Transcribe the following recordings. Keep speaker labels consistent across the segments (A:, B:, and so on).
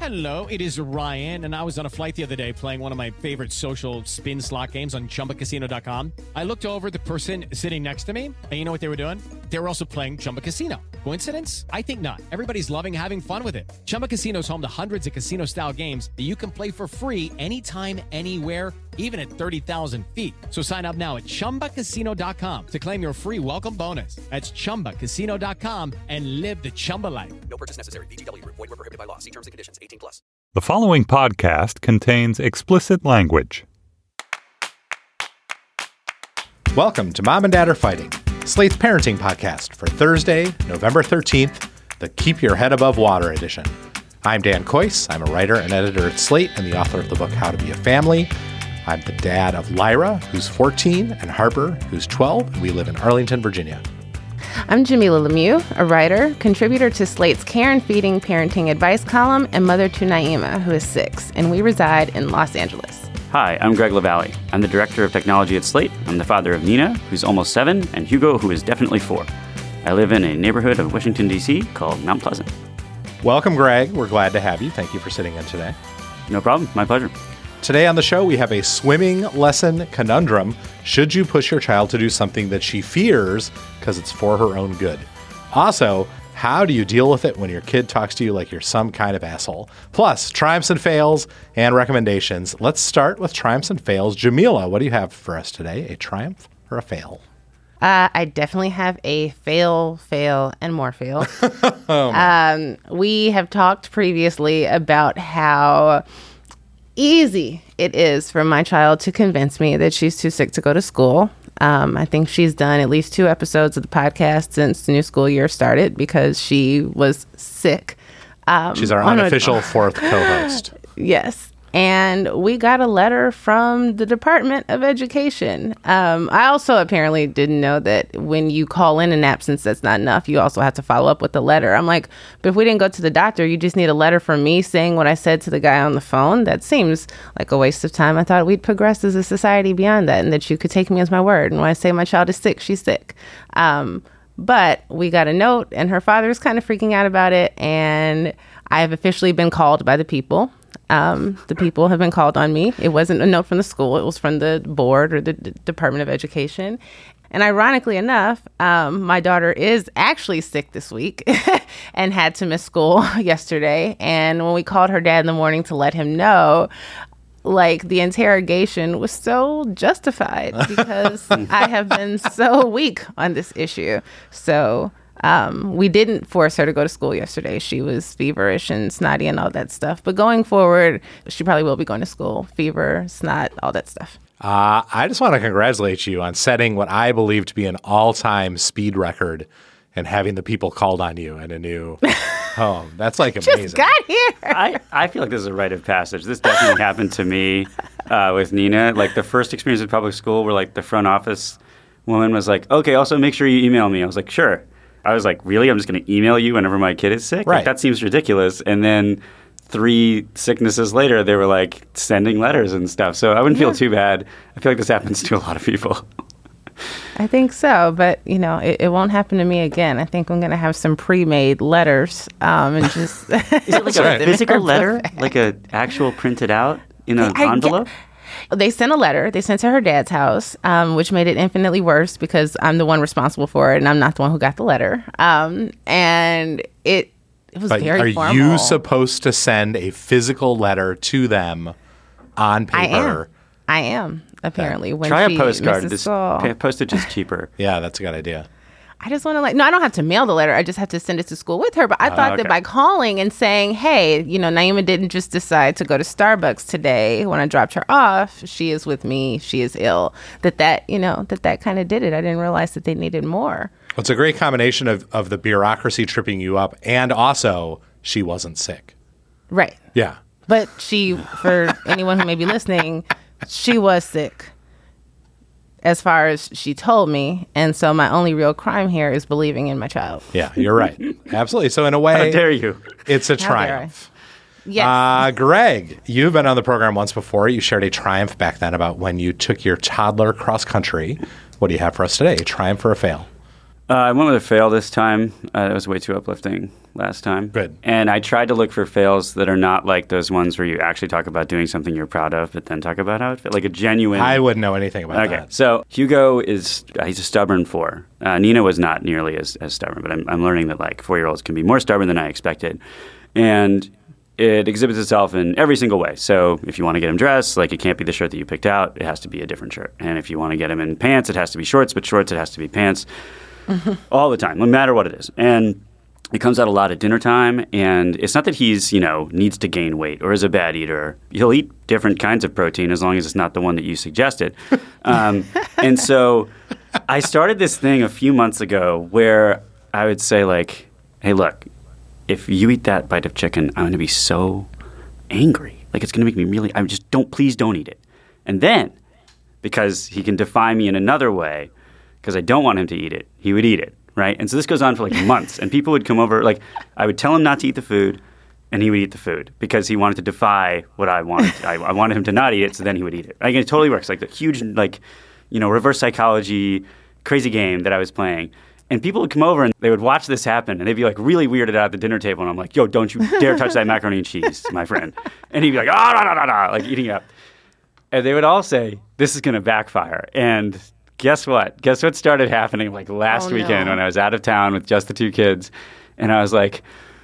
A: Hello, it is Ryan, and I was on a flight the other day playing one of my favorite social spin slot games on ChumbaCasino.com. I looked over at the person sitting next to me, and you know what they were doing? They were also playing Chumba Casino. Coincidence? I think not. Everybody's loving having fun with it. Chumba Casino is home to hundreds of casino-style games that you can play for free anytime, anywhere, even at 30,000 feet. So sign up now at ChumbaCasino.com to claim your free welcome bonus. That's ChumbaCasino.com and live the Chumba life.
B: No purchase necessary. VGW. Void where prohibited by law. See terms and conditions. 18+.
C: The following podcast contains explicit language.
D: Welcome to Mom and Dad Are Fighting, Slate's parenting podcast for Thursday, November 13th, the Keep Your Head Above Water edition. I'm Dan Kois. I'm a writer and editor at Slate and the author of the book How to Be a Family. I'm the dad of Lyra, who's 14, and Harper, who's 12, and we live in Arlington, Virginia.
E: I'm Jamila Lemieux, a writer, contributor to Slate's Care and Feeding Parenting Advice column, and mother to Naima, who is 6, and we reside in Los Angeles.
F: Hi, I'm Greg LaValle. I'm the director of technology at Slate. I'm the father of Nina, who's almost 7, and Hugo, who is definitely 4. I live in a neighborhood of Washington, D.C. called Mount Pleasant.
D: Welcome, Greg. We're glad to have you. Thank you for sitting in today.
F: No problem. My pleasure.
D: Today on the show, we have a swimming lesson conundrum. Should you push your child to do something that she fears because it's for her own good? Also, how do you deal with it when your kid talks to you like you're some kind of asshole? Plus, triumphs and fails and recommendations. Let's start with triumphs and fails. Jamila, what do you have for us today? A triumph or a fail?
E: I definitely have a fail, and more fail. We have talked previously about how easy it is for my child to convince me that she's too sick to go to school. I think she's done at least 2 episodes of the podcast since the new school year started because she was sick.
D: She's our unofficial 4th co-host.
E: Yes. And we got a letter from the Department of Education. I also apparently didn't know that when you call in an absence, that's not enough. You also have to follow up with a letter. I'm like, but if we didn't go to the doctor, you just need a letter from me saying what I said to the guy on the phone? That seems like a waste of time. I thought we'd progress as a society beyond that and that you could take me as my word. And when I say my child is sick, she's sick. But we got a note and her father is kind of freaking out about it. And I have officially been called by the people. The people have been called on me. It wasn't a note from the school. It was from the board or the Department of Education. And ironically enough, my daughter is actually sick this week and had to miss school yesterday. And when we called her dad in the morning to let him know, like, the interrogation was so justified because I have been so weak on this issue. So we didn't force her to go to school yesterday. She was feverish and snotty and all that stuff. But going forward, she probably will be going to school. Fever, snot, all that stuff.
D: I just want to congratulate you on setting what I believe to be an all-time speed record and having the people called on you in a new home. That's like amazing.
E: Just got here.
F: I feel like this is a rite of passage. This definitely happened to me with Nina. Like, the first experience in public school where, like, the front office woman was like, okay, also make sure you email me. I was like, sure. I was like, really? I'm just going to email you whenever my kid is sick?
D: Right.
F: Like, that seems ridiculous. And then 3 sicknesses later, they were like sending letters and stuff. So I wouldn't feel too bad. I feel like this happens to a lot of people.
E: I think so. But, you know, it won't happen to me again. I think I'm going to have some pre-made letters and just...
F: Is it like a physical letter? Like an actual printed out in an envelope?
E: They sent a letter. They sent to her dad's house, which made it infinitely worse because I'm the one responsible for it, and I'm not the one who got the letter. And it was very formal.
D: Are you supposed to send a physical letter to them on paper?
E: I am apparently. When
F: Try a
E: she
F: postcard.
E: misses school.
F: Postage is cheaper.
D: Yeah, that's a good idea.
E: I just want to no, I don't have to mail the letter. I just have to send it to school with her. But I thought that by calling and saying, hey, you know, Naima didn't just decide to go to Starbucks today when I dropped her off. She is with me. She is ill. That kind of did it. I didn't realize that they needed more.
D: Well, it's a great combination of the bureaucracy tripping you up and also she wasn't sick.
E: Right.
D: Yeah.
E: But for anyone who may be listening, she was sick. As far as she told me. And so my only real crime here is believing in my child.
D: Yeah, you're right. Absolutely. So in a way,
F: how dare you?
D: It's a triumph.
E: Yes.
D: Greg, you've been on the program once before. You shared a triumph back then about when you took your toddler cross country. What do you have for us today? A triumph or a fail?
F: I went with a fail this time. It was way too uplifting last time.
D: Good.
F: And I tried to look for fails that are not like those ones where you actually talk about doing something you're proud of, but then talk about how it fit. Like a genuine...
D: I wouldn't know anything about
F: Okay,
D: that.
F: so Hugo he's a stubborn 4. Nina was not nearly as stubborn, but I'm learning that like 4-year-olds can be more stubborn than I expected. And it exhibits itself in every single way. So if you want to get him dressed, like it can't be the shirt that you picked out, it has to be a different shirt. And if you want to get him in pants, it has to be shorts, but shorts, it has to be pants. All the time, no matter what it is. And it comes out a lot at dinner time, and it's not that he's, needs to gain weight or is a bad eater. He'll eat different kinds of protein as long as it's not the one that you suggested. And so I started this thing a few months ago where I would say like, hey, look, if you eat that bite of chicken, I'm going to be so angry. Like it's going to make me really, please don't eat it. And then, because he can defy me in another way, because I don't want him to eat it, he would eat it, right? And so this goes on for like months. And people would come over, like I would tell him not to eat the food, and he would eat the food because he wanted to defy what I wanted. I wanted him to not eat it, so then he would eat it. Like, it totally works. Like the huge, reverse psychology, crazy game that I was playing. And people would come over and they would watch this happen, and they'd be like really weirded out at the dinner table. And I'm like, yo, don't you dare touch that macaroni and cheese, my friend. And he'd be like, like eating it up. And they would all say, this is going to backfire. And guess what? Guess what started happening like last weekend when I was out of town with just the 2 kids. And I was like,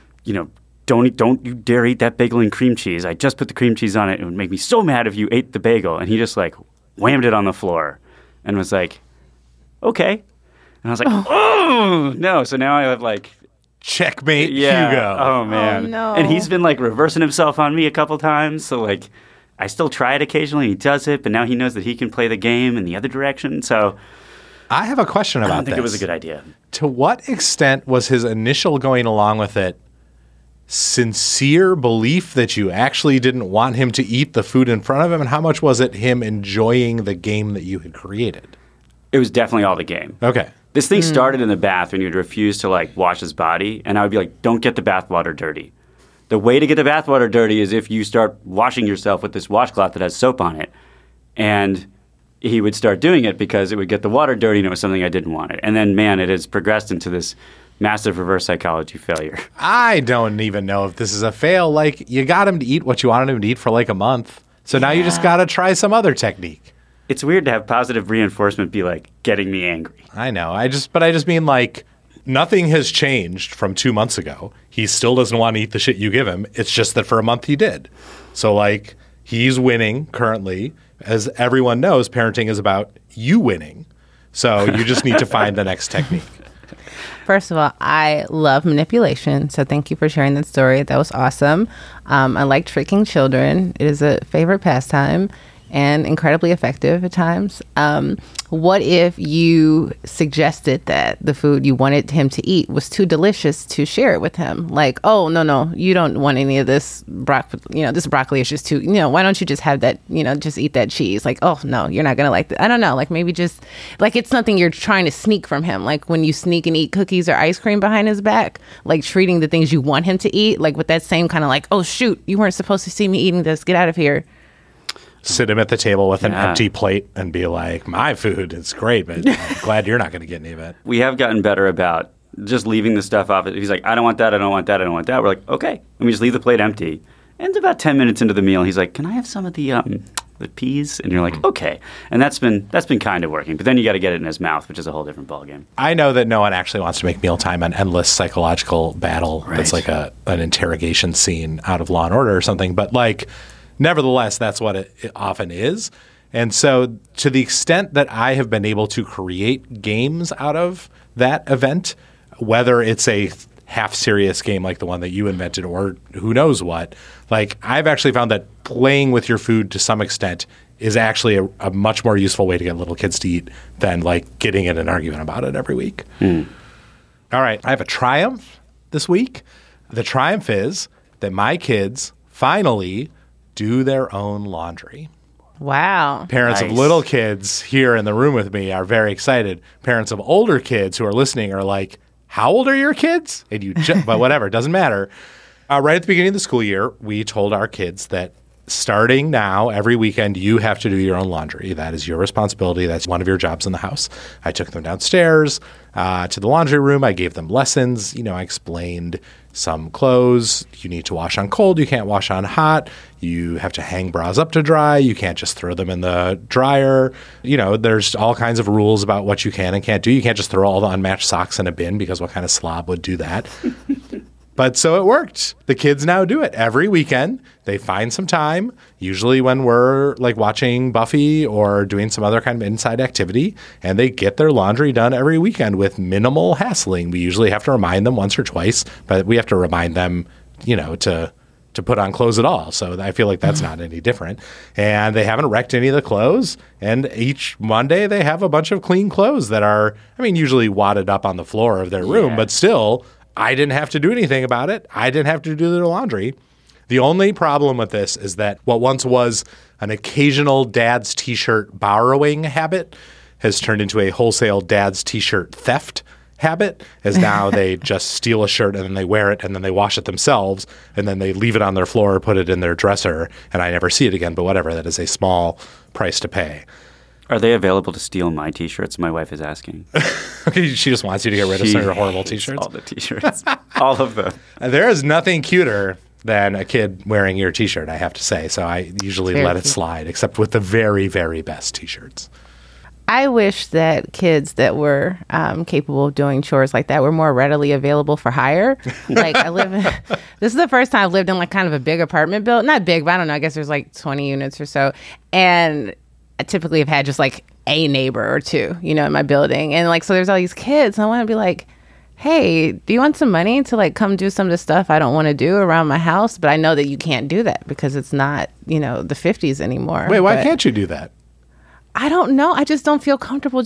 F: don't you dare eat that bagel and cream cheese. I just put the cream cheese on it. It would make me so mad if you ate the bagel. And he just like whammed it on the floor and was like, okay. And I was like, oh no. So now I have like...
D: Checkmate,
F: yeah,
D: Hugo.
F: Oh, man.
E: Oh, no.
F: And he's been like reversing himself on me a couple times. So like... I still try it occasionally. He does it, but now he knows that he can play the game in the other direction. So
D: I have a question about
F: I don't think
D: this.
F: it was a good idea.
D: To what extent was his initial going along with it sincere belief that you actually didn't want him to eat the food in front of him? And how much was it him enjoying the game that you had created?
F: It was definitely all the game.
D: Okay.
F: This thing started in the bath when you'd refuse to like wash his body. And I would be like, don't get the bathwater dirty. The way to get the bathwater dirty is if you start washing yourself with this washcloth that has soap on it. And he would start doing it because it would get the water dirty and it was something I didn't want it. And then, man, it has progressed into this massive reverse psychology failure.
D: I don't even know if this is a fail. Like, you got him to eat what you wanted him to eat for like a month. So now you just got to try some other technique.
F: It's weird to have positive reinforcement be like getting me angry.
D: I know. I just mean like nothing has changed from 2 months ago. He still doesn't want to eat the shit you give him. It's just that for a month he did. So like he's winning currently. As everyone knows, parenting is about you winning. So you just need to find the next technique.
E: First of all, I love manipulation. So thank you for sharing that story. That was awesome. I like tricking children. It is a favorite pastime and incredibly effective at times. What if you suggested that the food you wanted him to eat was too delicious to share it with him? Like, oh, no, you don't want any of this broccoli. This broccoli is just too, why don't you just have that, just eat that cheese? Like, oh, no, you're not going to like that. I don't know. Like maybe just like it's something you're trying to sneak from him. Like when you sneak and eat cookies or ice cream behind his back, like treating the things you want him to eat, like with that same kind of like, oh, shoot, you weren't supposed to see me eating this. Get out of here.
D: Sit him at the table with an empty plate and be like, my food is great, but I'm glad you're not going to get any of it.
F: We have gotten better about just leaving the stuff off. He's like, I don't want that, I don't want that, I don't want that. We're like, okay. And we just leave the plate empty. And about 10 minutes into the meal, he's like, can I have some of the peas? And you're like, okay. And that's been kind of working. But then you got to get it in his mouth, which is a whole different ballgame.
D: I know that no one actually wants to make mealtime an endless psychological battle.
F: Right.
D: That's like an interrogation scene out of Law and Order or something. But like, nevertheless, that's what it often is. And so to the extent that I have been able to create games out of that event, whether it's a half-serious game like the one that you invented or who knows what, like I've actually found that playing with your food to some extent is actually a much more useful way to get little kids to eat than like getting in an argument about it every week. All right. I have a triumph this week. The triumph is that my kids finally do their own laundry.
E: Wow.
D: Parents
F: Nice.
D: of little kids here in the room with me are very excited. Parents of older kids who are listening are like, how old are your kids? And but whatever, it doesn't matter. Right at the beginning of the school year, we told our kids that starting now, every weekend, you have to do your own laundry. That is your responsibility. That's one of your jobs in the house. I took them downstairs to the laundry room. I gave them lessons. I explained some clothes you need to wash on cold. You can't wash on hot. You have to hang bras up to dry. You can't just throw them in the dryer. There's all kinds of rules about what you can and can't do. You can't just throw all the unmatched socks in a bin, because what kind of slob would do that? But so it worked. The kids now do it every weekend. They find some time, usually when we're like watching Buffy or doing some other kind of inside activity, and they get their laundry done every weekend with minimal hassling. We usually have to remind them once or twice, but we have to remind them, to put on clothes at all. So I feel like that's not any different. And they haven't wrecked any of the clothes. And each Monday they have a bunch of clean clothes that are, usually wadded up on the floor of their room, but still, I didn't have to do anything about it. I didn't have to do their laundry. The only problem with this is that what once was an occasional dad's t-shirt borrowing habit has turned into a wholesale dad's t-shirt theft habit, as now they just steal a shirt and then they wear it and then they wash it themselves and then they leave it on their floor or put it in their dresser and I never see it again. But whatever, that is a small price to pay.
F: Are they available to steal my T-shirts? My wife is asking.
D: She just wants you to get rid of some of your horrible T-shirts?
F: All the T-shirts. All of them.
D: There is nothing cuter than a kid wearing your T-shirt, I have to say. So I usually let it slide, except with the very, very best T-shirts.
E: I wish that kids that were capable of doing chores like that were more readily available for hire. Like this is the first time I've lived in like kind of a big apartment building. Not big, but I don't know. I guess there's like 20 units or so. And I typically have had just like a neighbor or two, in my building. And like, so there's all these kids. And I want to be like, hey, do you want some money to like come do some of the stuff I don't want to do around my house? But I know that you can't do that because it's not, the 50s anymore.
D: Wait, why can't you do that?
E: I don't know. I just don't feel comfortable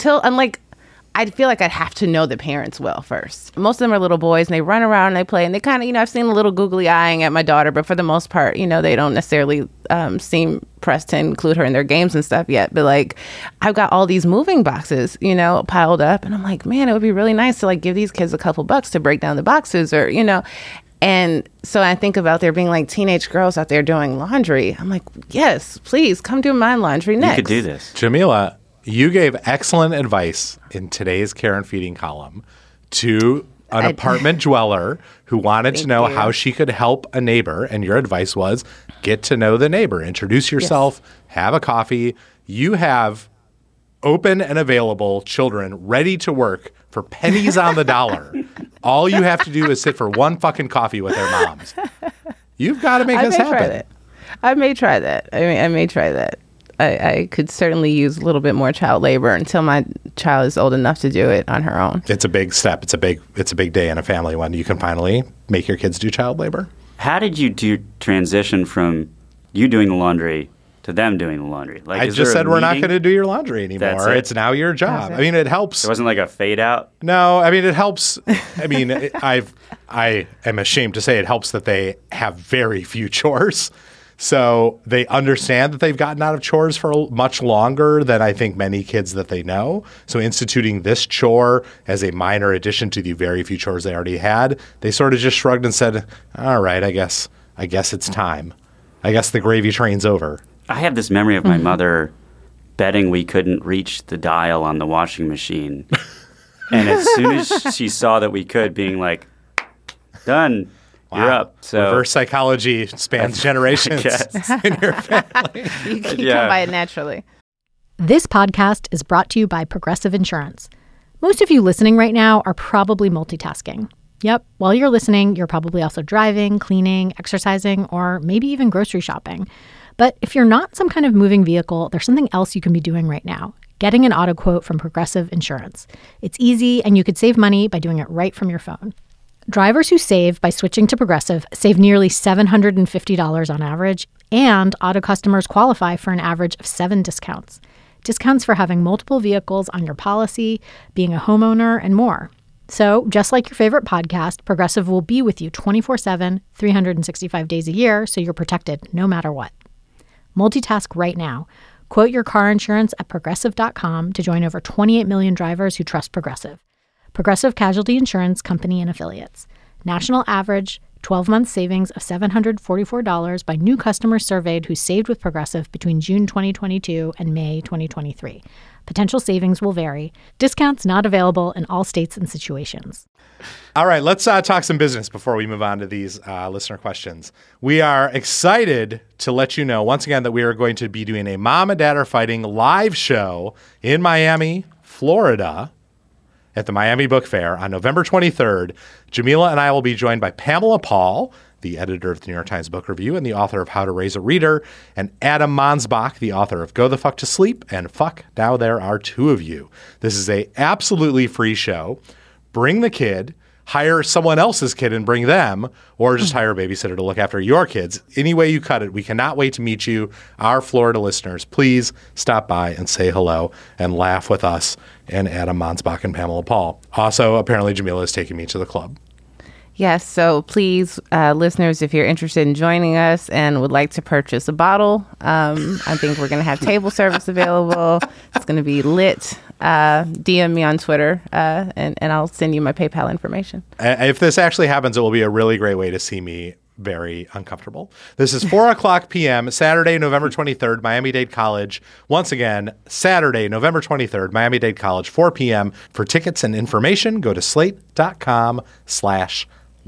E: I feel like I'd have to know the parents well first. Most of them are little boys and they run around and they play and they kind of, I've seen a little googly eyeing at my daughter, but for the most part, they don't necessarily seem pressed to include her in their games and stuff yet. But like, I've got all these moving boxes, piled up, and I'm like, man, it would be really nice to like give these kids a couple bucks to break down the boxes or, And so I think about there being like teenage girls out there doing laundry. I'm like, yes, please come do my laundry next.
F: You could do this.
D: Jamila, you gave excellent advice in today's Care and Feeding column to an apartment dweller who wanted to know how she could help a neighbor. And your advice was get to know the neighbor, introduce yourself, have a coffee. You have open and available children ready to work for pennies on the dollar. All you have to do is sit for one fucking coffee with their moms. You've got to make this happen.
E: I may try that. I may try that. I could certainly use a little bit more child labor until my child is old enough to do it on her own.
D: It's a big step. It's a big day in a family when you can finally make your kids do child labor.
F: How did you transition from you doing the laundry to them doing the laundry? Like,
D: I just said we're not going to do your laundry anymore. It's now your job. It helps.
F: It wasn't like a fade out?
D: No, it helps. I am ashamed to say it helps that they have very few chores. So they understand that they've gotten out of chores for much longer than I think many kids that they know. So instituting this chore as a minor addition to the very few chores they already had, they sort of just shrugged and said, all right, I guess it's time. I guess the gravy train's over.
F: I have this memory of my mother betting we couldn't reach the dial on the washing machine. And as soon as she saw that we could, being like, done.
D: Wow.
F: You're up. So
D: reverse psychology spans generations in your family.
E: You come by it naturally.
G: This podcast is brought to you by Progressive Insurance. Most of you listening right now are probably multitasking. Yep, while you're listening, you're probably also driving, cleaning, exercising, or maybe even grocery shopping. But if you're not some kind of moving vehicle, there's something else you can be doing right now. Getting an auto quote from Progressive Insurance. It's easy, and you could save money by doing it right from your phone. Drivers who save by switching to Progressive save nearly $750 on average, and auto customers qualify for an average of 7 discounts. Discounts for having multiple vehicles on your policy, being a homeowner, and more. So, just like your favorite podcast, Progressive will be with you 24/7, 365 days a year, so you're protected no matter what. Multitask right now. Quote your car insurance at Progressive.com to join over 28 million drivers who trust Progressive. Progressive Casualty Insurance Company and Affiliates. National average. 12-month savings of $744 by new customers surveyed who saved with Progressive between June 2022 and May 2023. Potential savings will vary. Discounts not available in all states and situations.
D: All right, let's talk some business before we move on to these listener questions. We are excited to let you know once again that we are going to be doing a Mom and Dad Are Fighting live show in Miami, Florida, at the Miami Book Fair on November 23rd. Jamila and I will be joined by Pamela Paul, the editor of the New York Times Book Review and the author of How to Raise a Reader, and Adam Mansbach, the author of Go the Fuck to Sleep and Fuck, Now There Are Two of You. This is a absolutely free show. Bring the kid, hire someone else's kid and bring them, or just hire a babysitter to look after your kids. Any way you cut it, we cannot wait to meet you. Our Florida listeners, please stop by and say hello and laugh with us and Adam Mansbach and Pamela Paul. Also, apparently Jamila is taking me to the club.
E: Yes, so please, listeners, if you're interested in joining us and would like to purchase a bottle, I think we're going to have table service available. It's going to be lit. DM me on Twitter, and I'll send you my PayPal information.
D: If this actually happens, it will be a really great way to see me very uncomfortable. This is 4:00 p.m., Saturday, November 23rd, Miami-Dade College. Once again, Saturday, November 23rd, Miami-Dade College, 4 p.m. For tickets and information, go to slate.com/live.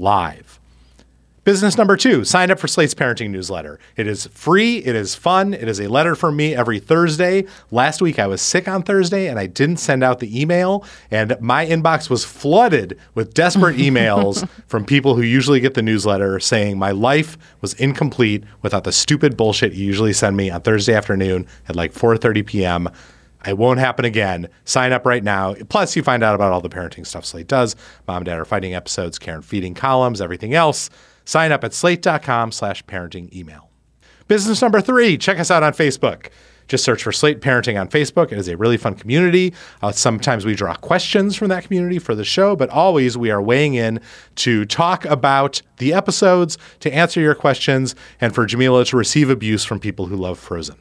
D: Business number 2, sign up for Slate's parenting newsletter. It is free. It is fun. It is a letter from me every Thursday. Last week I was sick on Thursday and I didn't send out the email, and my inbox was flooded with desperate emails from people who usually get the newsletter saying my life was incomplete without the stupid bullshit you usually send me on Thursday afternoon at like 4:30 p.m. It won't happen again. Sign up right now. Plus, you find out about all the parenting stuff Slate does. Mom and Dad Are Fighting episodes, Karen Feeding columns, everything else. Sign up at slate.com/parenting email. Business number 3, check us out on Facebook. Just search for Slate Parenting on Facebook. It is a really fun community. Sometimes we draw questions from that community for the show, but always we are weighing in to talk about the episodes, to answer your questions, and for Jamila to receive abuse from people who love Frozen.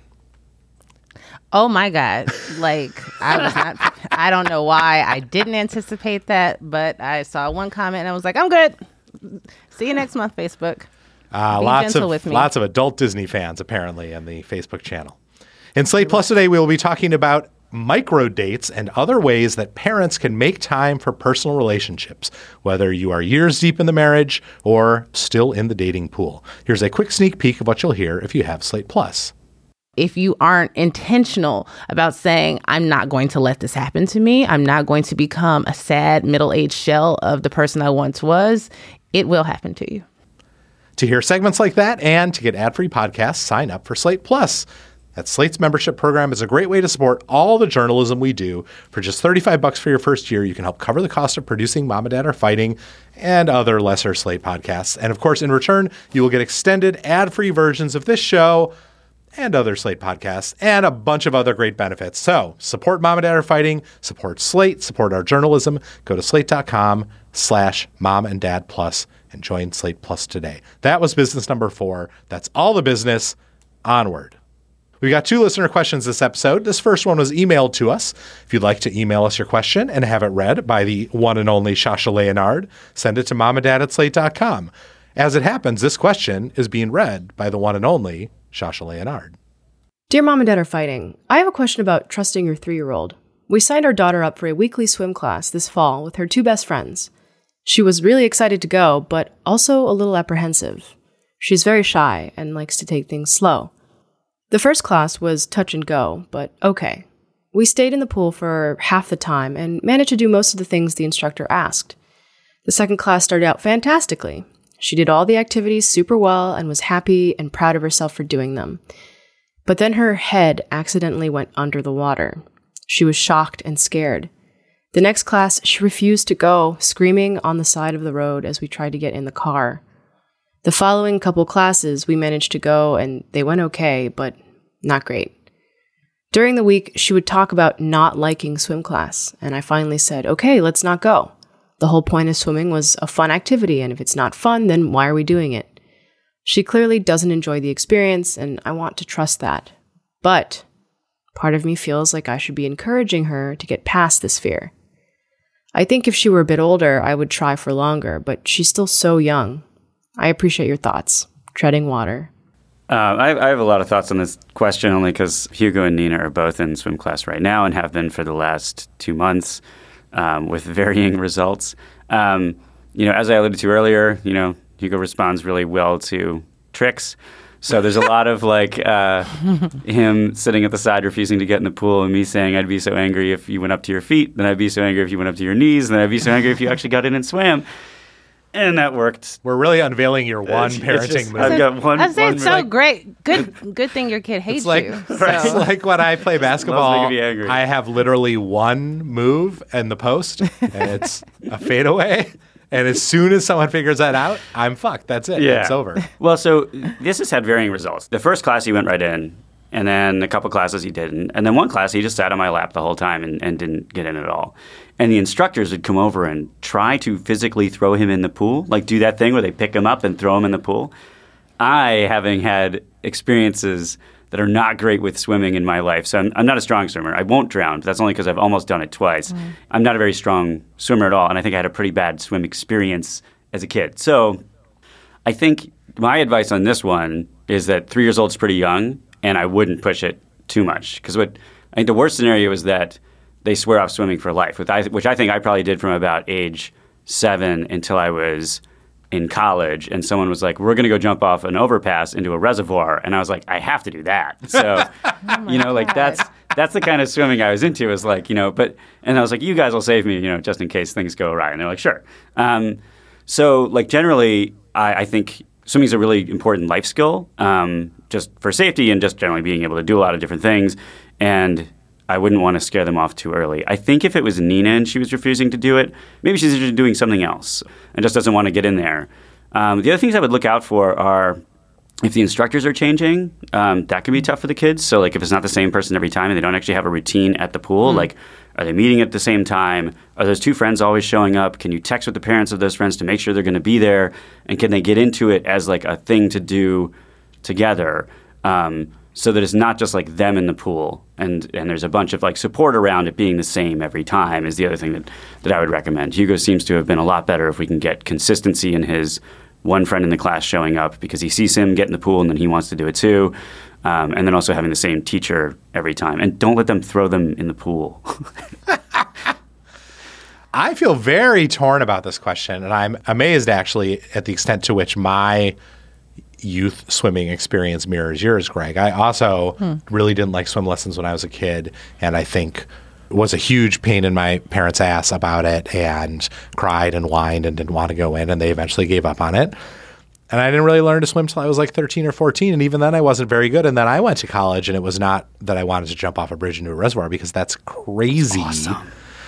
E: Oh my God. I don't know why I didn't anticipate that, but I saw one comment and I was like, I'm good. See you next month, Facebook.
D: Lots of adult Disney fans, apparently, in the Facebook channel. In Slate Plus today, we will be talking about micro dates and other ways that parents can make time for personal relationships, whether you are years deep in the marriage or still in the dating pool. Here's a quick sneak peek of what you'll hear if you have Slate Plus.
E: If you aren't intentional about saying, I'm not going to let this happen to me, I'm not going to become a sad middle-aged shell of the person I once was, it will happen to you.
D: To hear segments like that and to get ad-free podcasts, sign up for Slate Plus. That Slate's membership program is a great way to support all the journalism we do. For just $35 for your first year, you can help cover the cost of producing Mom and Dad Are Fighting and other lesser Slate podcasts. And of course, in return, you will get extended ad-free versions of this show and other Slate podcasts, and a bunch of other great benefits. So support Mom and Dad Are Fighting, support Slate, support our journalism. Go to slate.com/momanddadplus and join Slate Plus today. That was business number 4. That's all the business. Onward. We got 2 listener questions this episode. This first one was emailed to us. If you'd like to email us your question and have it read by the one and only Shasha Leonard, send it to momanddad@slate.com. As it happens, this question is being read by the one and only Shasha Leonard.
H: Dear Mom and Dad Are Fighting, I have a question about trusting your 3-year-old. We signed our daughter up for a weekly swim class this fall with her 2 best friends. She was really excited to go, but also a little apprehensive. She's very shy and likes to take things slow. The first class was touch and go, but okay. We stayed in the pool for half the time and managed to do most of the things the instructor asked. The second class started out fantastically. She did all the activities super well and was happy and proud of herself for doing them. But then her head accidentally went under the water. She was shocked and scared. The next class, she refused to go, screaming on the side of the road as we tried to get in the car. The following couple classes, we managed to go and they went okay, but not great. During the week, she would talk about not liking swim class, and I finally said, okay, let's not go. The whole point of swimming was a fun activity, and if it's not fun, then why are we doing it? She clearly doesn't enjoy the experience, and I want to trust that. But part of me feels like I should be encouraging her to get past this fear. I think if she were a bit older, I would try for longer, but she's still so young. I appreciate your thoughts. Treading water.
F: I have a lot of thoughts on this question only because Hugo and Nina are both in swim class right now and have been for the last 2 months with varying results. As I alluded to earlier, Hugo responds really well to tricks. So there's a lot of him sitting at the side refusing to get in the pool and me saying I'd be so angry if you went up to your feet, then I'd be so angry if you went up to your knees, then I'd be so angry if you actually got in and swam. And that worked.
D: We're really unveiling your one parenting move.
F: I've got one.
E: I say it's so
F: like,
E: great. Good thing your kid hates you.
D: It's like when I play basketball,
F: making me angry.
D: I have literally one move in the post, and it's a fadeaway. And as soon as someone figures that out, I'm fucked. That's it.
F: Yeah.
D: It's over.
F: Well, so this has had varying results. The first class he went right in, and then a couple classes he didn't. And then one class he just sat on my lap the whole time and didn't get in at all. And the instructors would come over and try to physically throw him in the pool, like do that thing where they pick him up and throw him in the pool. I, having had experiences that are not great with swimming in my life, so I'm not a strong swimmer. I won't drown. But that's only because I've almost done it twice. I'm not a very strong swimmer at all, and I think I had a pretty bad swim experience as a kid. So I think my advice on this one is that 3 years old is pretty young, and I wouldn't push it too much. Because I think the worst scenario is that they swear off swimming for life, which I think I probably did from about age 7 until I was in college. And someone was like, we're going to go jump off an overpass into a reservoir. And I was like, I have to do that. So, that's the kind of swimming I was into is like, and I was like, you guys will save me, just in case things go awry. And they're like, sure. So like generally, I think swimming is a really important life skill, just for safety and just generally being able to do a lot of different things. And I wouldn't want to scare them off too early. I think if it was Nina and she was refusing to do it, maybe she's just doing something else and just doesn't want to get in there. The other things I would look out for are if the instructors are changing, that can be tough for the kids. So like if it's not the same person every time and they don't actually have a routine at the pool, like are they meeting at the same time? Are those two friends always showing up? Can you text with the parents of those friends to make sure they're going to be there? And can they get into it as like a thing to do together? So that it's not just like them in the pool and there's a bunch of like support around it being the same every time is the other thing that I would recommend. Hugo seems to have been a lot better if we can get consistency in his one friend in the class showing up because he sees him get in the pool and then he wants to do it too. And then also having the same teacher every time. And don't let them throw them in the pool.
D: I feel very torn about this question, and I'm amazed actually at the extent to which my youth swimming experience mirrors yours, Greg. I also really didn't like swim lessons when I was a kid, and I think was a huge pain in my parents' ass about it and cried and whined and didn't want to go in, and they eventually gave up on it. And I didn't really learn to swim till I was like 13 or 14, and even then I wasn't very good. And then I went to college, and it was not that I wanted to jump off a bridge into a reservoir because that's crazy. Awesome.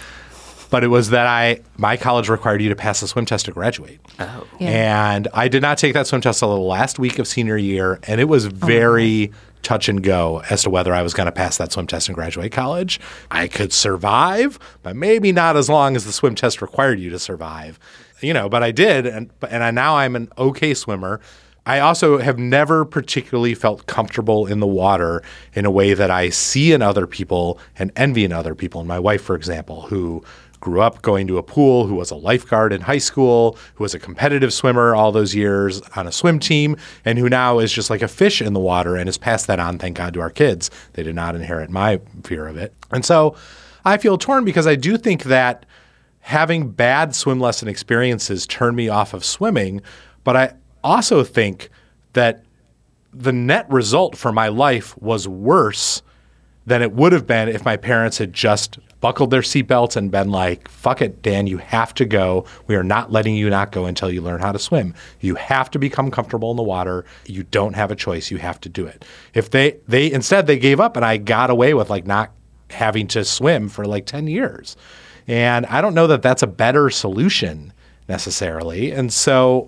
D: But it was that my college required you to pass a swim test to graduate.
F: Oh.
E: Yeah.
D: And I did not take that swim test until the last week of senior year, and it was very touch and go as to whether I was going to pass that swim test and graduate college. I could survive, but maybe not as long as the swim test required you to survive. But I did, and now I'm an okay swimmer. I also have never particularly felt comfortable in the water in a way that I see in other people and envy in other people. And my wife, for example, who grew up going to a pool, who was a lifeguard in high school, who was a competitive swimmer all those years on a swim team, and who now is just like a fish in the water and has passed that on, thank God, to our kids. They did not inherit my fear of it. And so I feel torn because I do think that having bad swim lesson experiences turned me off of swimming, but I also think that the net result for my life was worse than it would have been if my parents had just buckled their seatbelts and been like, fuck it, Dan, you have to go. We are not letting you not go until you learn how to swim. You have to become comfortable in the water. You don't have a choice. You have to do it. If they instead gave up and I got away with like not having to swim for like 10 years. And I don't know that that's a better solution necessarily. And so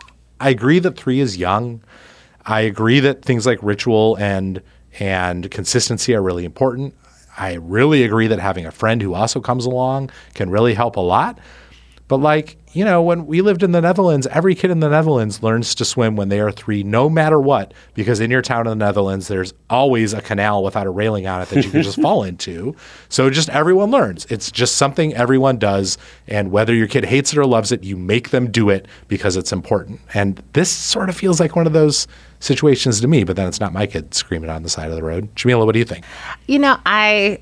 D: I agree that 3 is young. I agree that things like ritual and consistency are really important. I really agree that having a friend who also comes along can really help a lot. But like, when we lived in the Netherlands, every kid in the Netherlands learns to swim when they are 3, no matter what, because in your town in the Netherlands, there's always a canal without a railing on it that you can just fall into. So just everyone learns. It's just something everyone does. And whether your kid hates it or loves it, you make them do it because it's important. And this sort of feels like one of those situations to me, but then it's not my kid screaming on the side of the road. Jamila, what do you think?
E: I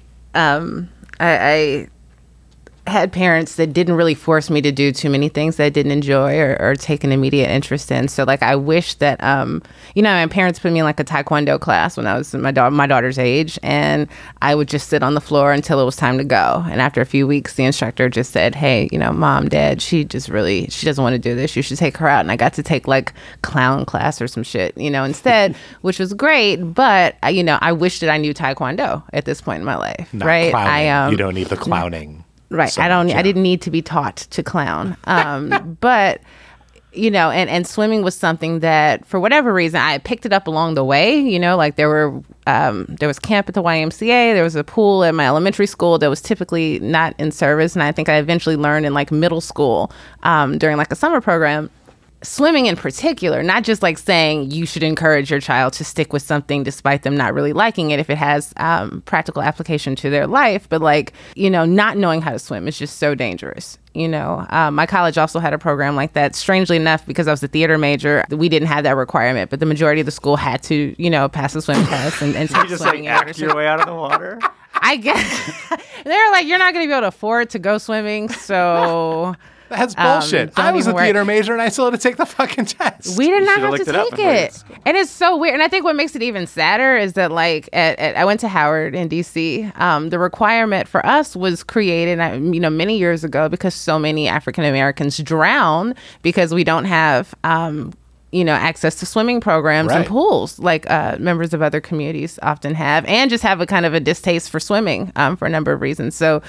E: had parents that didn't really force me to do too many things that I didn't enjoy or take an immediate interest in. So like I wish that my parents put me in like a taekwondo class when I was my daughter's age, and I would just sit on the floor until it was time to go. And after a few weeks, the instructor just said, "Hey, Mom, Dad, she doesn't want to do this. You should take her out." And I got to take like clown class or some shit, instead, which was great. But I wish that I knew taekwondo at this point in my life.
D: Not
E: right?
D: Clowning. You don't need the clowning.
E: Right.
D: So much,
E: I didn't need to be taught to clown. But, and swimming was something that for whatever reason, I picked it up along the way, like there was camp at the YMCA. There was a pool at my elementary school that was typically not in service. And I think I eventually learned in like middle school during like a summer program. Swimming in particular, not just like saying you should encourage your child to stick with something despite them not really liking it if it has practical application to their life, but like, not knowing how to swim is just so dangerous. My college also had a program like that. Strangely enough, because I was a theater major, we didn't have that requirement, but the majority of the school had to, pass the swim test and take
F: you just
E: swimming.
F: like act your way out of the water?
E: I guess. They're like, you're not going to be able to afford to go swimming, so...
D: That's bullshit. I was a theater major and I still had to take the fucking test.
E: We did not have to take it. And it's so weird. And I think what makes it even sadder is that like I went to Howard in DC. The requirement for us was created, many years ago because so many African Americans drown because we don't have access to swimming programs and pools like members of other communities often have, and just have a kind of a distaste for swimming for a number of reasons. So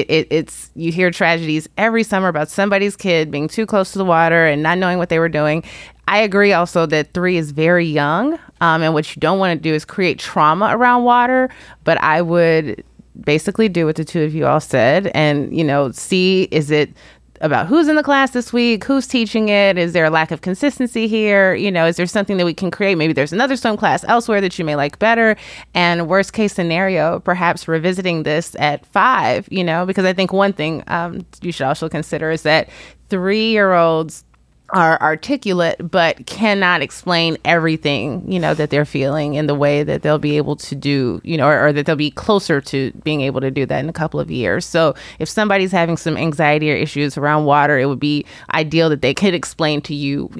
E: it's you hear tragedies every summer about somebody's kid being too close to the water and not knowing what they were doing. I agree also that 3 is very young, and what you don't want to do is create trauma around water. But I would basically do what the two of you all said and, see, is it about who's in the class this week, who's teaching it, is there a lack of consistency here, is there something that we can create, maybe there's another swim class elsewhere that you may like better, and worst case scenario, perhaps revisiting this at 5, because I think one thing you should also consider is that 3-year-olds are articulate but cannot explain everything that they're feeling in the way that they'll be able to do or that they'll be closer to being able to do that in a couple of years. So if somebody's having some anxiety or issues around water, it would be ideal that they could explain to you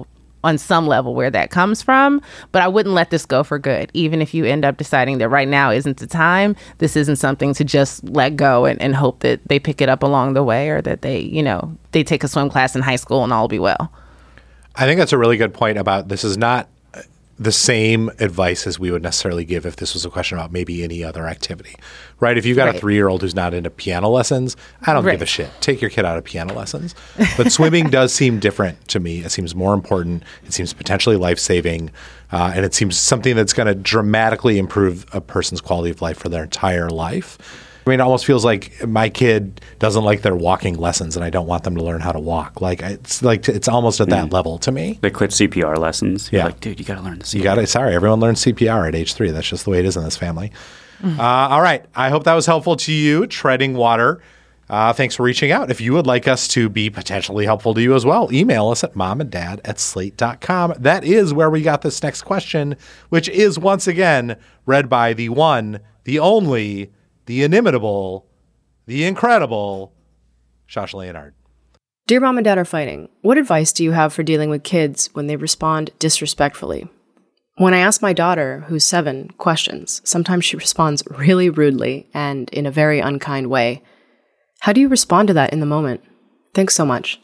E: on some level where that comes from. But I wouldn't let this go for good. Even if you end up deciding that right now isn't the time, this isn't something to just let go and hope that they pick it up along the way, or that they take a swim class in high school and all will be well.
D: I think that's a really good point about this is not the same advice as we would necessarily give if this was a question about maybe any other activity, right? If you've got a 3-year-old who's not into piano lessons, I don't give a shit. Take your kid out of piano lessons. But swimming does seem different to me. It seems more important. It seems potentially life-saving. And it seems something that's going to dramatically improve a person's quality of life for their entire life. I mean, it almost feels like my kid doesn't like their walking lessons and I don't want them to learn how to walk. It's almost at that level to me.
F: They quit CPR lessons.
D: Yeah.
F: You're like, dude, you got to learn the CPR.
D: Sorry, everyone learns CPR at age 3. That's just the way it is in this family. All right. I hope that was helpful to you, treading water. Thanks for reaching out. If you would like us to be potentially helpful to you as well, email us at momanddad@slate.com. That is where we got this next question, which is once again read by the one, the only, the inimitable, the incredible Shasha Leonard.
H: Dear Mom and Dad Are Fighting, what advice do you have for dealing with kids when they respond disrespectfully? When I ask my daughter, who's 7, questions, sometimes she responds really rudely and in a very unkind way. How do you respond to that in the moment? Thanks so much.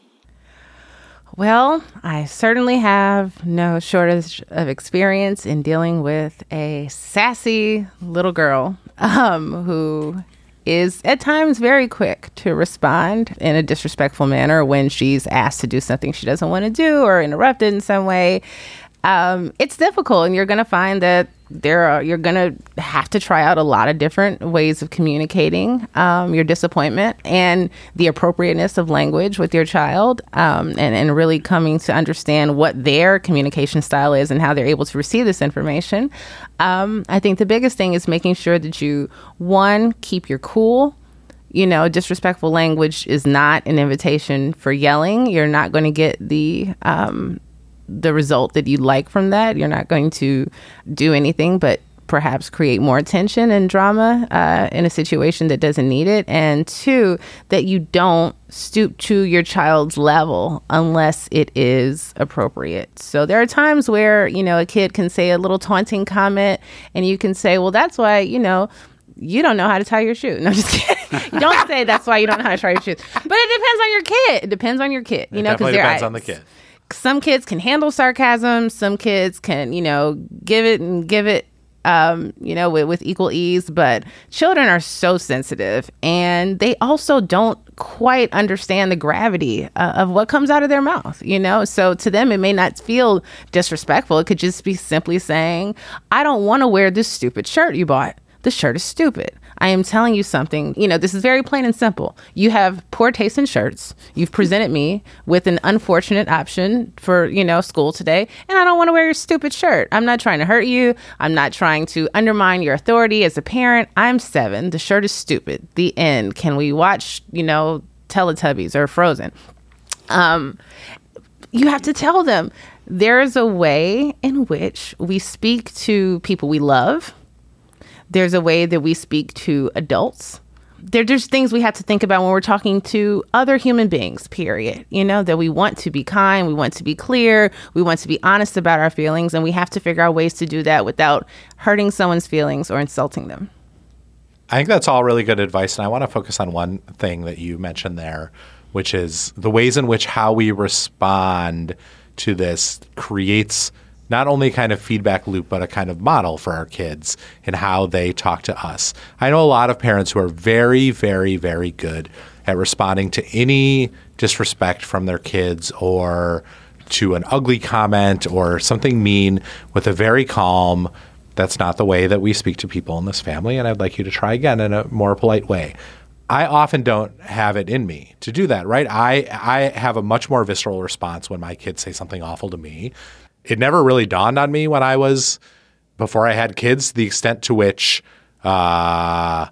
E: Well, I certainly have no shortage of experience in dealing with a sassy little girl who is at times very quick to respond in a disrespectful manner when she's asked to do something she doesn't want to do or interrupted in some way. It's difficult, and you're going to find that you're going to have to try out a lot of different ways of communicating your disappointment and the appropriateness of language with your child, and really coming to understand what their communication style is and how they're able to receive this information. I think the biggest thing is making sure that you, one, keep your cool. Disrespectful language is not an invitation for yelling. You're not going to get the result that you'd like from that. You're not going to do anything but perhaps create more tension and drama in a situation that doesn't need it. And two, that you don't stoop to your child's level unless it is appropriate. So there are times where, a kid can say a little taunting comment and you can say, well, that's why, you don't know how to tie your shoe. No, just kidding. You don't say that's why you don't know how to tie your shoes. But it depends on your kid. It depends on your kid.
D: It definitely depends on the kid.
E: Some kids can handle sarcasm. Some kids can, give it with equal ease. But children are so sensitive, and they also don't quite understand the gravity of what comes out of their mouth, So to them, it may not feel disrespectful. It could just be simply saying, I don't want to wear this stupid shirt you bought. The shirt is stupid. I am telling you something. This is very plain and simple. You have poor taste in shirts. You've presented me with an unfortunate option for, school today, and I don't want to wear your stupid shirt. I'm not trying to hurt you. I'm not trying to undermine your authority as a parent. I'm 7. The shirt is stupid. The end. Can we watch, Teletubbies or Frozen? You have to tell them there is a way in which we speak to people we love. There's a way that we speak to adults. There's things we have to think about when we're talking to other human beings, period. That we want to be kind, we want to be clear, we want to be honest about our feelings, and we have to figure out ways to do that without hurting someone's feelings or insulting them.
D: I think that's all really good advice, and I want to focus on one thing that you mentioned there, which is the ways in which how we respond to this creates not only kind of feedback loop, but a kind of model for our kids and how they talk to us. I know a lot of parents who are very, very, very good at responding to any disrespect from their kids or to an ugly comment or something mean with a very calm, that's not the way that we speak to people in this family, and I'd like you to try again in a more polite way. I often don't have it in me to do that, right? I have a much more visceral response when my kids say something awful to me. It never really dawned on me before I had kids, the extent to which, my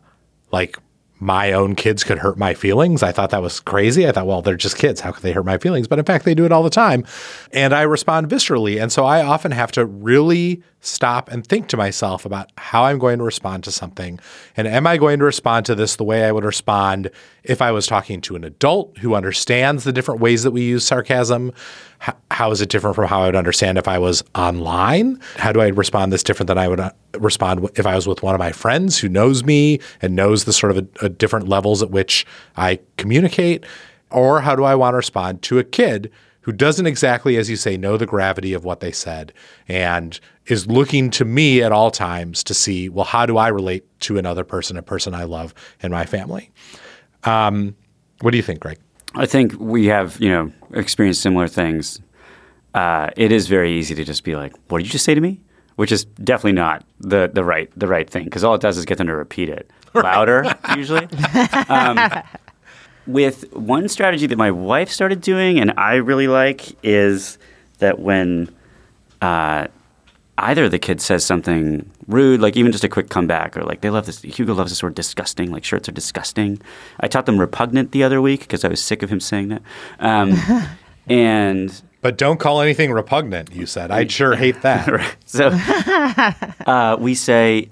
D: own kids could hurt my feelings. I thought that was crazy. I thought, well, they're just kids. How could they hurt my feelings? But in fact, they do it all the time. And I respond viscerally. And so I often have to really stop and think to myself about how I'm going to respond to something. And am I going to respond to this the way I would respond if I was talking to an adult who understands the different ways that we use sarcasm? How is it different from how I would understand if I was online? How do I respond this different than I would respond if I was with one of my friends who knows me and knows the sort of different levels at which I communicate? Or how do I want to respond to a kid who doesn't exactly, as you say, know the gravity of what they said and is looking to me at all times to see, well, how do I relate to another person, a person I love in my family? What do you think, Greg?
F: I think we have, experienced similar things. It is very easy to just be like, what did you just say to me? Which is definitely not the right thing, because all it does is get them to repeat it louder, usually. With one strategy that my wife started doing and I really like is that when either the kid says something rude, like even just a quick comeback, or like they love this, Hugo loves this word disgusting, like shirts are disgusting. I taught them repugnant the other week because I was sick of him saying that. But
D: don't call anything repugnant, you said. I'd sure hate that.
F: Right. So we say,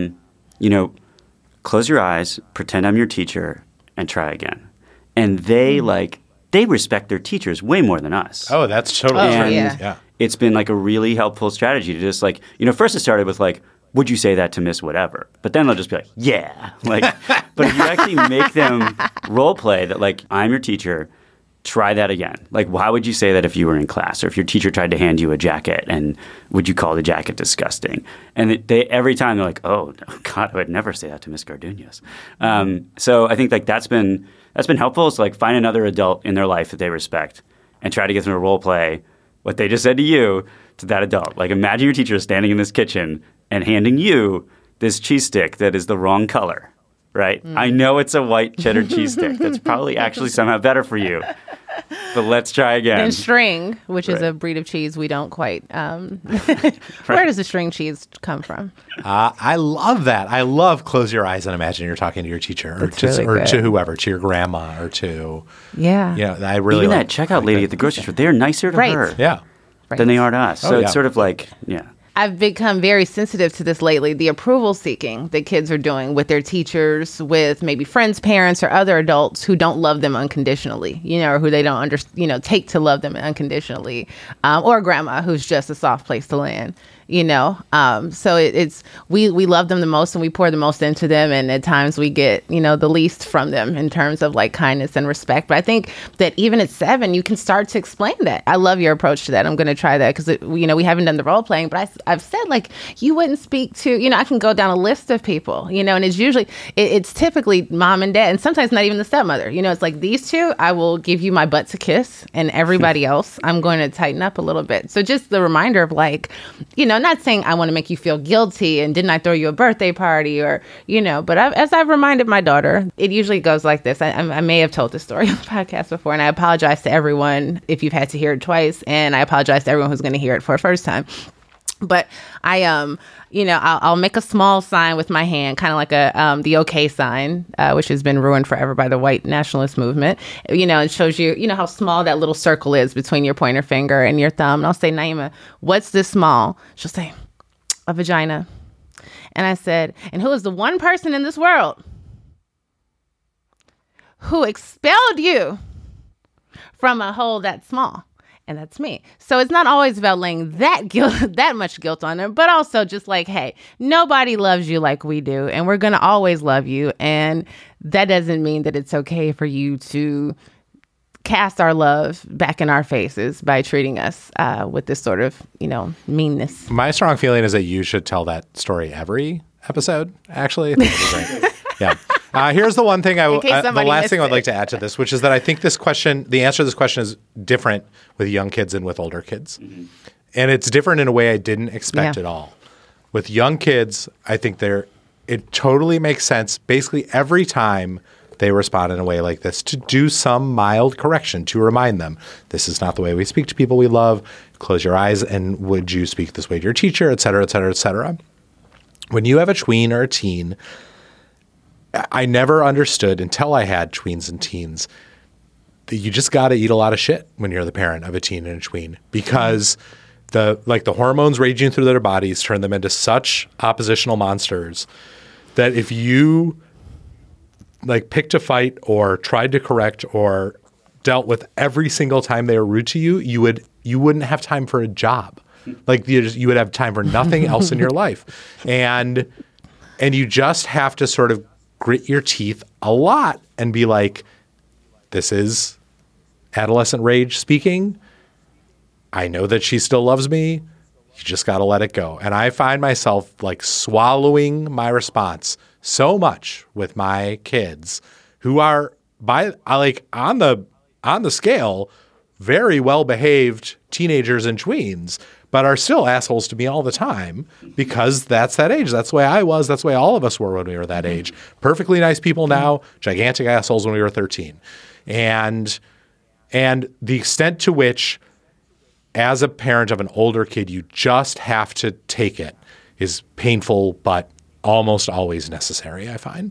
F: close your eyes, pretend I'm your teacher, and try again. And they respect their teachers way more than us.
D: Oh, that's totally true. Yeah.
F: It's been like a really helpful strategy to just first it started with would you say that to Miss whatever? But then they'll just be like, yeah. But if you actually make them role play that I'm your teacher, try that again. How would you say that if you were in class, or if your teacher tried to hand you a jacket, and would you call the jacket disgusting? And they every time they're like, oh God, I would never say that to Miss Gardunias. So I think that's been helpful. Is find another adult in their life that they respect and try to get them to role play what they just said to you to that adult. Like, imagine your teacher standing in this kitchen and handing you this cheese stick that is the wrong color, right? I know it's a white cheddar cheese stick. That's probably actually somehow better for you. But let's try again.
E: And string, which is a breed of cheese we don't quite. Where does the string cheese come from?
D: I love that. I love close your eyes and imagine you're talking to your teacher or, to whoever, to your grandma or to.
E: Yeah.
D: I really
F: Even
D: like
F: that checkout lady at the grocery store, they're nicer to her
D: Yeah.
F: than they are to us. So
D: yeah.
F: it's sort of like,
E: I've become very sensitive to this lately, the approval seeking that kids are doing with their teachers, with maybe friends, parents, or other adults who don't love them unconditionally, or who they don't take to love them unconditionally, or grandma who's just a soft place to land. So it's we love them the most and we pour the most into them, and at times we get the least from them in terms of like kindness and respect. But I think that even at 7 you can start to explain that. I love your approach to that. I'm going to try that because we haven't done the role playing, but I've said like you wouldn't speak to I can go down a list of people and it's usually it's typically mom and dad, and sometimes not even the stepmother. It's like these two I will give you my butt to kiss, and everybody else I'm going to tighten up a little bit. So just the reminder of like not saying I want to make you feel guilty and didn't I throw you a birthday party or, but as I've reminded my daughter, it usually goes like this. I may have told this story on the podcast before, and I apologize to everyone if you've had to hear it twice, and I apologize to everyone who's going to hear it for the first time. But I'll make a small sign with my hand, kind of like the OK sign, which has been ruined forever by the white nationalist movement. It shows you, how small that little circle is between your pointer finger and your thumb. And I'll say, Naima, what's this small? She'll say, a vagina. And I said, and who is the one person in this world who expelled you from a hole that small? And that's me. So it's not always about laying that much guilt on them, but also just like, hey, nobody loves you like we do, and we're going to always love you. And that doesn't mean that it's okay for you to cast our love back in our faces by treating us with this sort of, meanness.
D: My strong feeling is that you should tell that story every episode, actually. I think it'd be great. Yeah. Here's the one thing the last thing I would like to add to this, which is that I think the answer to this question is different with young kids and with older kids. Mm-hmm. And it's different in a way I didn't expect at all. With young kids, I think it totally makes sense basically every time they respond in a way like this to do some mild correction, to remind them, this is not the way we speak to people we love. Close your eyes, and would you speak this way to your teacher, et cetera, et cetera, et cetera. When you have a tween or a teen, I never understood until I had tweens and teens that you just got to eat a lot of shit when you're the parent of a teen and a tween, because the hormones raging through their bodies turn them into such oppositional monsters that if you picked a fight or tried to correct or dealt with every single time they were rude to you, you wouldn't have time for a job. You would have time for nothing else in your life. And you just have to sort of grit your teeth a lot and be like, this is adolescent rage speaking. I know that she still loves me. You just got to let it go. And I find myself swallowing my response so much with my kids who are on the scale, very well-behaved teenagers and tweens, but are still assholes to me all the time because that's that age. That's the way I was. That's the way all of us were when we were that age. Perfectly nice people now, gigantic assholes when we were 13. And the extent to which, as a parent of an older kid, you just have to take it is painful, but almost always necessary, I find.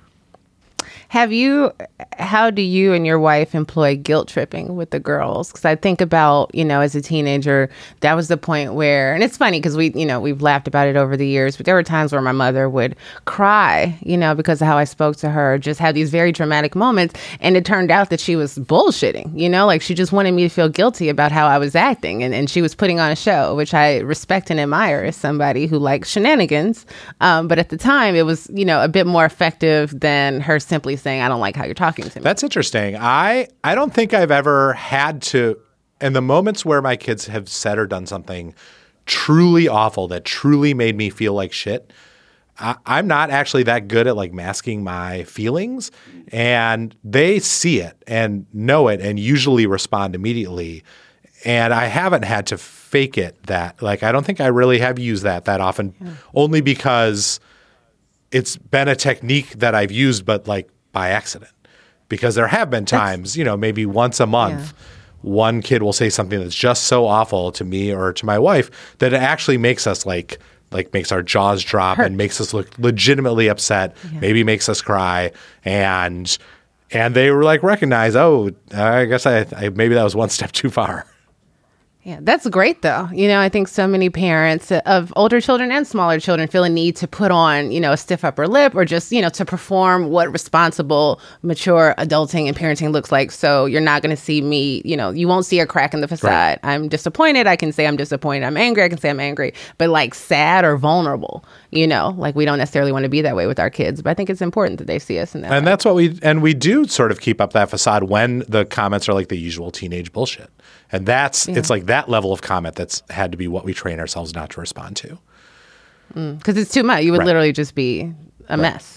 E: How do you and your wife employ guilt tripping with the girls? Because I think about, as a teenager, that was the point where, and it's funny because we've laughed about it over the years, but there were times where my mother would cry, because of how I spoke to her, just have these very dramatic moments. And it turned out that she was bullshitting, she just wanted me to feel guilty about how I was acting. And she was putting on a show, which I respect and admire as somebody who likes shenanigans. But at the time, it was, a bit more effective than her simply saying, I don't like how you're talking to me.
D: That's interesting. I don't think I've ever had to, in the moments where my kids have said or done something truly awful that truly made me feel like shit, I'm not actually that good at masking my feelings, and they see it and know it and usually respond immediately. And I haven't had to fake it that, like, I don't think I really have used that often, only because it's been a technique that I've used, but like by accident. Because there have been times, maybe once a month, one kid will say something that's just so awful to me or to my wife that it actually makes us like makes our jaws drop and makes us look legitimately upset, maybe makes us cry. And they were like, recognize, I guess I maybe that was one step too far.
E: Yeah, that's great, though. I think so many parents of older children and smaller children feel a need to put on, a stiff upper lip or just, to perform what responsible, mature adulting and parenting looks like. So you're not going to see me, you won't see a crack in the facade. Right. I'm disappointed. I can say I'm disappointed. I'm angry. I can say I'm angry. But like sad or vulnerable, like we don't necessarily want to be that way with our kids. But I think it's important that they see us in that
D: And
E: way.
D: that's what we do sort of keep up that facade when the comments are like the usual teenage bullshit. And it's like that level of comment that's had to be what we train ourselves not to respond to.
E: Because it's too much. You would literally just be a mess.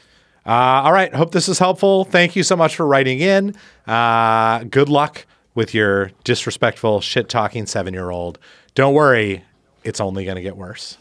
D: All right. Hope this is helpful. Thank you so much for writing in. Good luck with your disrespectful, shit-talking 7-year-old. Don't worry. It's only going to get worse.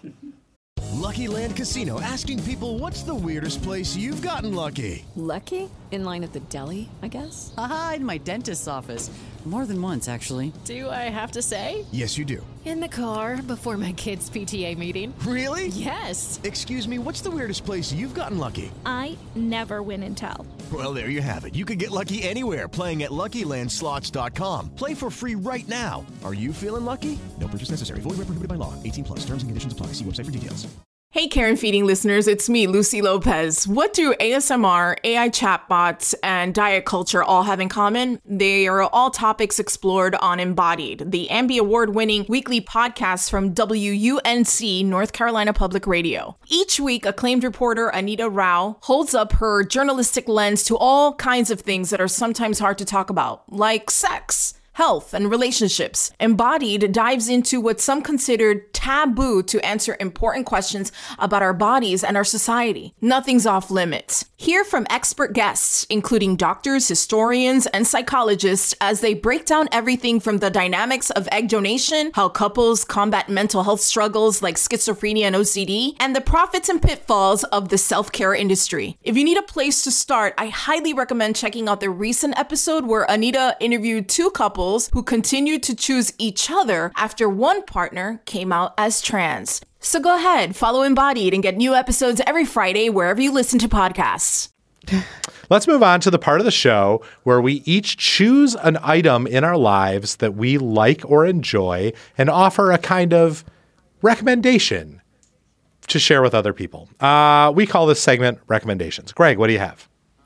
I: Lucky Land Casino, asking people, what's the weirdest place you've gotten lucky?
J: Lucky? In line at the deli, I guess?
K: Aha, in my dentist's office. More than once, actually.
J: Do I have to say?
I: Yes, you do.
J: In the car before my kids' PTA meeting.
I: Really?
J: Yes.
I: Excuse me, what's the weirdest place you've gotten lucky?
L: I never win and tell.
I: Well, there you have it. You can get lucky anywhere, playing at LuckyLandSlots.com. Play for free right now. Are you feeling lucky? No purchase necessary. Void where prohibited by law. 18+. Terms and conditions apply. See website for details.
M: Hey, Karen Feeding listeners, it's me, Lucy Lopez. What do ASMR, AI chatbots, and diet culture all have in common? They are all topics explored on Embodied, the Ambie Award-winning weekly podcast from WUNC, North Carolina Public Radio. Each week, acclaimed reporter Anita Rao holds up her journalistic lens to all kinds of things that are sometimes hard to talk about, like sex, health, and relationships. Embodied dives into what some considered taboo to answer important questions about our bodies and our society. Nothing's off limits. Hear from expert guests, including doctors, historians, and psychologists, as they break down everything from the dynamics of egg donation, how couples combat mental health struggles like schizophrenia and OCD, and the profits and pitfalls of the self-care industry. If you need a place to start, I highly recommend checking out the recent episode where Anita interviewed two couples who continued to choose each other after one partner came out as trans. So go ahead, follow Embodied and get new episodes every Friday wherever you listen to podcasts.
D: Let's move on to the part of the show where we each choose an item in our lives that we like or enjoy and offer a kind of recommendation to share with other people. We call this segment Recommendations. Greg, what do you have?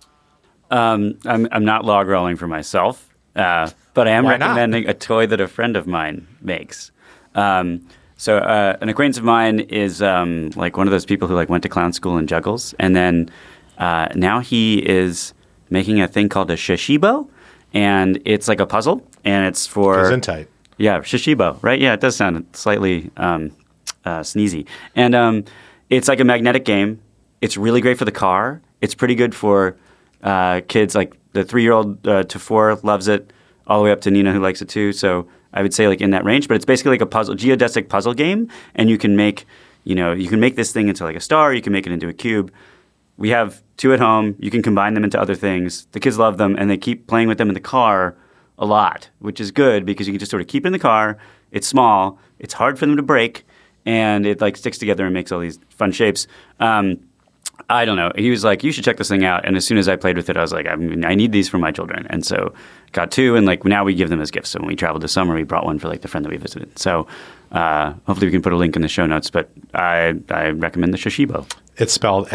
F: I'm not log rolling for myself. But I am recommending a toy that a friend of mine makes. So an acquaintance of mine is like one of those people who like went to clown school and juggles, and then now he is making a thing called a Shishibo, and it's like a puzzle, and it's for
D: Gesundheit.
F: Yeah, Shishibo, right? Yeah, it does sound slightly sneezy, and it's like a magnetic game. It's really great for the car. It's pretty good for kids, like the 3-year-old to 4 loves it, all the way up to Nina who likes it too. So I would say like in that range, but it's basically like a puzzle, geodesic puzzle game, and you can make this thing into like a star, you can make it into a cube. We have 2 at home. You can combine them into other things. The kids love them, and they keep playing with them in the car a lot, which is good because you can just sort of keep it in the car. It's small. It's hard for them to break, and it like sticks together and makes all these fun shapes. I don't know. He was like, you should check this thing out. And as soon as I played with it, I was like, I need these for my children. And so got 2, and like now we give them as gifts. So when we traveled this summer, we brought one for like the friend that we visited. So hopefully we can put a link in the show notes. But I recommend the Shishibo. It's spelled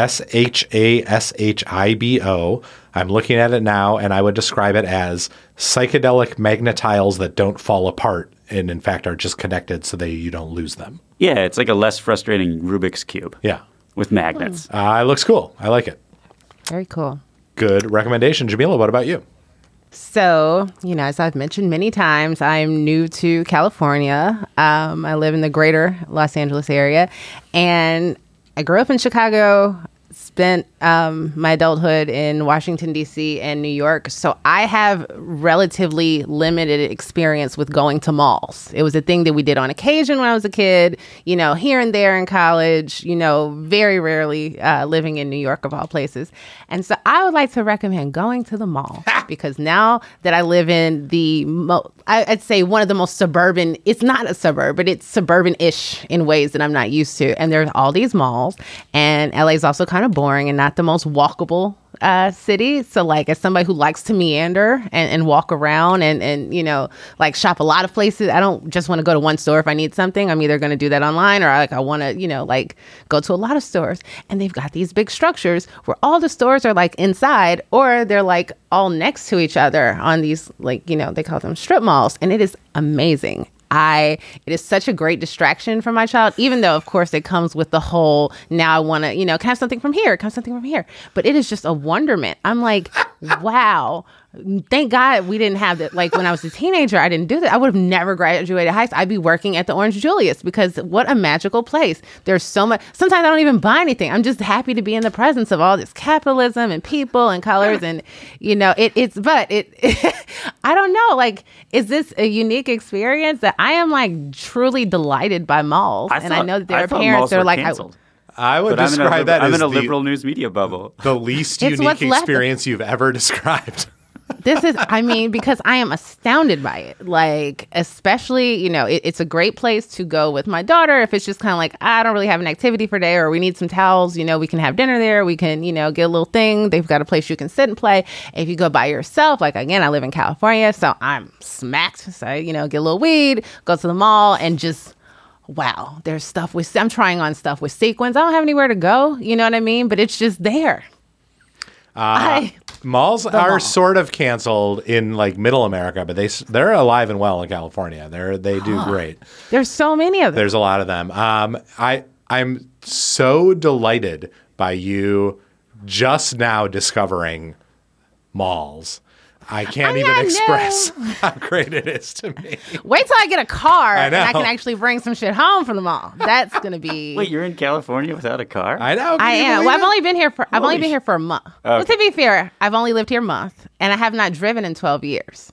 D: Shashibo. I'm looking at it now, and I would describe it as psychedelic magnetiles that don't fall apart and, in fact, are just connected so that you don't lose them.
F: Yeah, it's like a less frustrating Rubik's Cube.
D: Yeah.
F: With magnets.
D: It looks cool. I like it.
E: Very cool.
D: Good recommendation. Jamila, what about you?
E: So, as I've mentioned many times, I'm new to California. I live in the greater Los Angeles area, and I grew up in Chicago, spent my adulthood in Washington, D.C. and New York. So I have relatively limited experience with going to malls. It was a thing that we did on occasion when I was a kid, you know, here and there in college, you know, very rarely living in New York of all places. And so I would like to recommend going to the mall because now that I live in I'd say one of the most suburban, it's not a suburb, but it's suburban-ish in ways that I'm not used to. And there's all these malls, and LA is also kind of boring and not the most walkable city. So like as somebody who likes to meander and walk around and, you know, like shop a lot of places, I don't just want to go to one store if I need something. I'm either going to do that online or I want to, you know, like go to a lot of stores. And they've got these big structures where all the stores are like inside or they're like all next to each other on these, like, you know, they call them strip malls. And it is amazing. It is such a great distraction for my child, even though, of course, it comes with the whole, now I want to, you know, can I have something from here? Can I have something from here? But it is just a wonderment. I'm like, wow. Thank God we didn't have that. Like when I was a teenager, I didn't do that. I would have never graduated high school. I'd be working at the Orange Julius because what a magical place. There's so much. Sometimes I don't even buy anything. I'm just happy to be in the presence of all this capitalism and people and colors. And, you know, I don't know. Like, is this a unique experience that I am like truly delighted by malls? I know that there are parents that are like,
D: I would describe that as
F: I'm in a liberal news media bubble.
D: The least unique experience you've ever described.
E: This is, I mean, because I am astounded by it. Like, especially, you know, it's a great place to go with my daughter. If it's just kind of like, I don't really have an activity for today, or we need some towels, you know, we can have dinner there. We can, you know, get a little thing. They've got a place you can sit and play. If you go by yourself, like, again, I live in California, so I'm smacked. So, you know, get a little weed, go to the mall, and just, wow, there's stuff I'm trying on stuff with sequins. I don't have anywhere to go, you know what I mean? But it's just there.
D: Malls are sort of canceled in like middle America, but they're alive and well in California. They do great.
E: There's so many of them.
D: There's a lot of them. I'm so delighted by you just now discovering malls. I can't even express how great it is to me.
E: Wait till I get a car and I can actually bring some shit home from the mall. That's gonna be.
F: Wait, you're in California without a car?
D: I know.
E: I am. Well, I've only been here for a month. Okay. Well, to be fair, I've only lived here a month, and I have not driven in 12 years.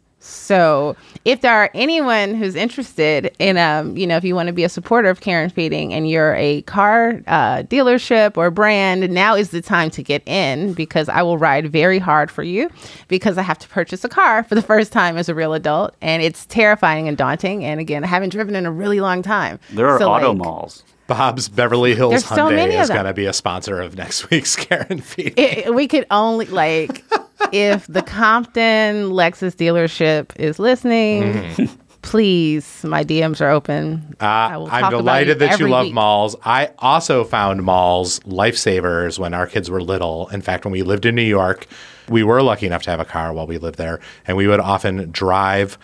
E: So if there are anyone who's interested in, you know, if you want to be a supporter of Care and Feeding and you're a car dealership or brand, now is the time to get in because I will ride very hard for you because I have to purchase a car for the first time as a real adult. And it's terrifying and daunting. And again, I haven't driven in a really long time.
F: There are auto malls.
D: Bob's Beverly Hills
E: so
D: Hyundai is going to be a sponsor of next week's Care and Feeding.
E: We could only, like, if the Compton Lexus dealership is listening, please, my DMs are open.
D: I'm delighted that you love malls. I also found malls lifesavers when our kids were little. In fact, when we lived in New York, we were lucky enough to have a car while we lived there, and we would often drive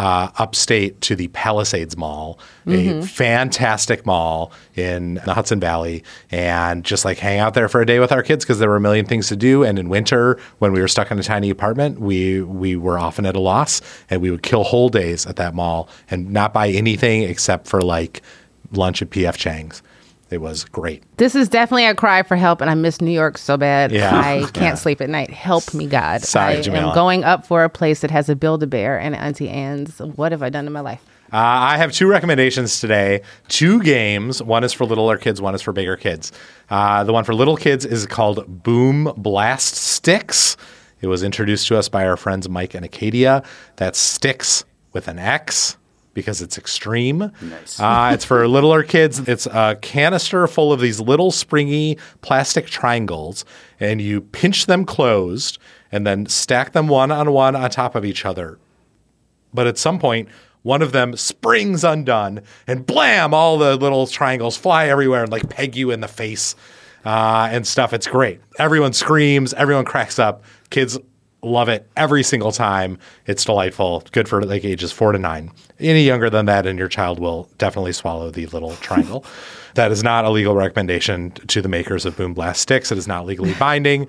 D: upstate to the Palisades Mall, a fantastic mall in the Hudson Valley, and just like hang out there for a day with our kids because there were a million things to do. And in winter, when we were stuck in a tiny apartment, we were often at a loss, and we would kill whole days at that mall and not buy anything except for like lunch at P.F. Chang's. It was great.
E: This is definitely a cry for help, and I miss New York so bad.
D: Yeah.
E: I can't sleep at night. Help me, God.
D: Sorry,
E: I
D: Jamila.
E: am going up for a place that has a Build-A-Bear and Auntie Anne's. What have I done in my life?
D: I have two recommendations today. 2 games. One is for littler kids. One is for bigger kids. The one for little kids is called Boom Blast Sticks. It was introduced to us by our friends Mike and Acadia. That's Sticks with an X, because it's extreme.
F: Nice.
D: It's for littler kids. It's a canister full of these little springy plastic triangles, and you pinch them closed and then stack them one on top of each other. But at some point, one of them springs undone, and blam, all the little triangles fly everywhere and like peg you in the face and stuff. It's great. Everyone screams. Everyone cracks up. Kids love it every single time. It's delightful. Good for like ages 4 to 9. Any younger than that, and your child will definitely swallow the little triangle. That is not a legal recommendation to the makers of Boom Blast Sticks. It is not legally binding.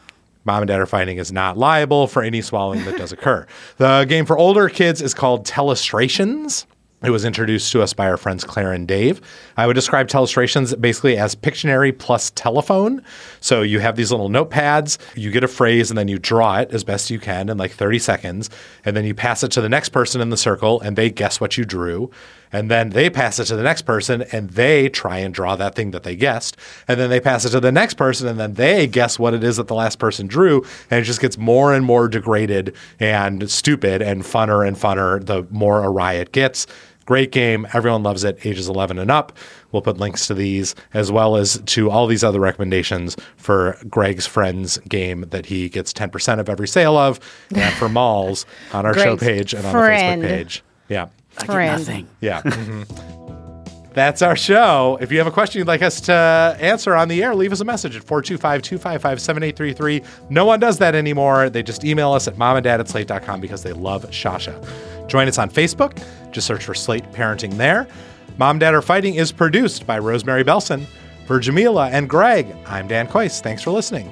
D: Mom and Dad Are Fighting is not liable for any swallowing that does occur. The game for older kids is called Telestrations. It was introduced to us by our friends Claire and Dave. I would describe Telestrations basically as Pictionary plus telephone. So you have these little notepads, you get a phrase, and then you draw it as best you can in like 30 seconds. And then you pass it to the next person in the circle, and they guess what you drew. And then they pass it to the next person, and they try and draw that thing that they guessed. And then they pass it to the next person, and then they guess what it is that the last person drew. And it just gets more and more degraded and stupid and funner the more awry it gets. Great game. Everyone loves it. Ages 11 and up. We'll put links to these as well as to all these other recommendations for Greg's Friends game that he gets 10% of every sale of, and for malls on our show page and on the Facebook page. Yeah.
F: I get nothing.
D: Yeah. That's our show. If you have a question you'd like us to answer on the air, leave us a message at 425-255-7833. No one does that anymore. They just email us at momanddad@slate.com because they love Shasha. Join us on Facebook. Just search for Slate Parenting there. Mom, Dad Are Fighting is produced by Rosemary Belson. For Jamila and Greg, I'm Dan Kois. Thanks for listening.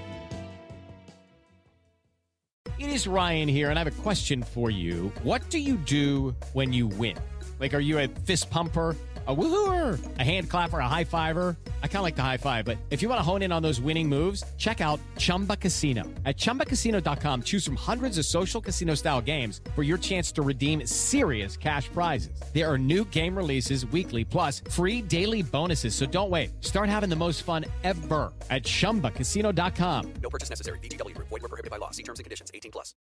A: It is Ryan here, and I have a question for you. What do you do when you win? Like, are you a fist pumper, a woohooer, a hand clapper, a high fiver? I kind of like the high five, but if you want to hone in on those winning moves, check out Chumba Casino. At ChumbaCasino.com, choose from hundreds of social casino-style games for your chance to redeem serious cash prizes. There are new game releases weekly, plus free daily bonuses. So don't wait. Start having the most fun ever at ChumbaCasino.com.
B: No purchase necessary. VGW Group. Void where prohibited by law. See terms and conditions. 18+.